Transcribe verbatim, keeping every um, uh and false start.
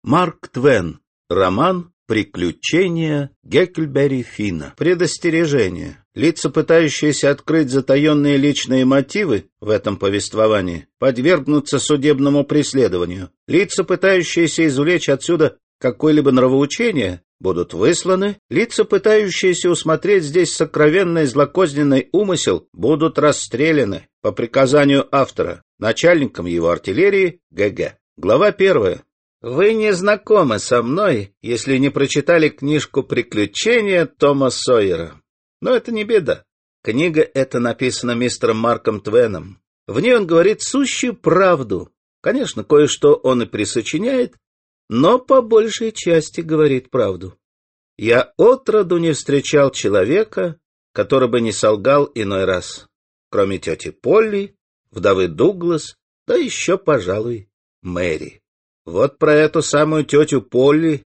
Марк Твен. Роман «Приключения Гекльберри Финна». Предостережение. Лица, пытающиеся открыть затаенные личные мотивы в этом повествовании, подвергнутся судебному преследованию. Лица, пытающиеся извлечь отсюда какое-либо нравоучение, будут высланы. Лица, пытающиеся усмотреть здесь сокровенный злокозненный умысел, будут расстреляны по приказанию автора, начальником его артиллерии Г.Г. Глава первая. Вы не знакомы со мной, если не прочитали книжку «Приключения Тома Сойера». Но это не беда. Книга эта написана мистером Марком Твеном. В ней он говорит сущую правду. Конечно, кое-что он и присочиняет, но по большей части говорит правду. Я отроду не встречал человека, который бы не солгал иной раз, кроме тети Полли, вдовы Дуглас, да еще, пожалуй, Мэри. Вот про эту самую тетю Полли